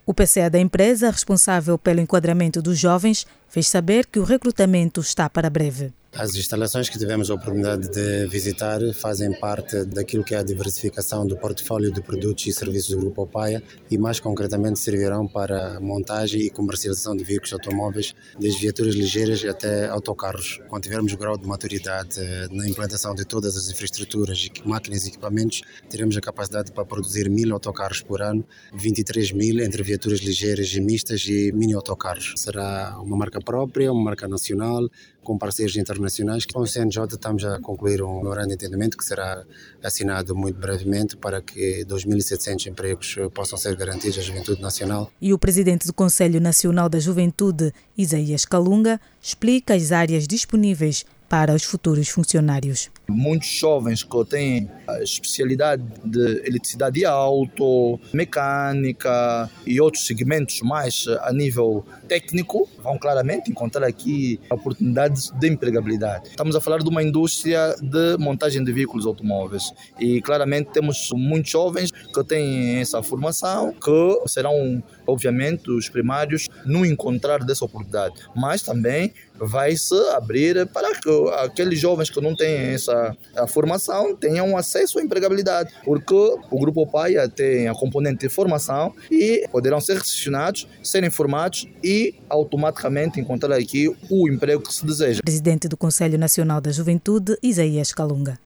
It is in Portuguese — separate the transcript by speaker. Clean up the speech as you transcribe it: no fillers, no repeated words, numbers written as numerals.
Speaker 1: O PCA da empresa, responsável pelo enquadramento dos jovens, fez saber que o recrutamento está para breve.
Speaker 2: As instalações que tivemos a oportunidade de visitar fazem parte daquilo que é a diversificação do portfólio de produtos e serviços do Grupo Opaia e mais concretamente servirão para a montagem e comercialização de veículos automóveis, desde viaturas ligeiras até autocarros. Quando tivermos o grau de maturidade na implantação de todas as infraestruturas, máquinas e equipamentos, teremos a capacidade para produzir 1.000 autocarros por ano, 23.000 entre viaturas ligeiras e mistas e mini autocarros. Será uma marca própria, uma marca nacional, com parceiros internacionais. Com o CNJ estamos a concluir um memorando de entendimento que será assinado muito brevemente para que 2.700 empregos possam ser garantidos à juventude nacional.
Speaker 1: E o presidente do Conselho Nacional da Juventude, Isaías Kalunga, explica as áreas disponíveis para os futuros funcionários.
Speaker 3: Muitos jovens que têm a especialidade de eletricidade e auto, mecânica e outros segmentos mais a nível técnico vão claramente encontrar aqui oportunidades de empregabilidade. Estamos a falar de uma indústria de montagem de veículos automóveis e claramente temos muitos jovens que têm essa formação que serão obviamente os primários no encontrar dessa oportunidade, mas também vai se abrir para que aqueles jovens que não têm essa formação tenham acesso à empregabilidade, porque o Grupo Opaia tem a componente de formação e poderão ser recepcionados, serem formados e automaticamente encontrar aqui o emprego que se deseja.
Speaker 1: Presidente do Conselho Nacional da Juventude, Isaías Kalunga.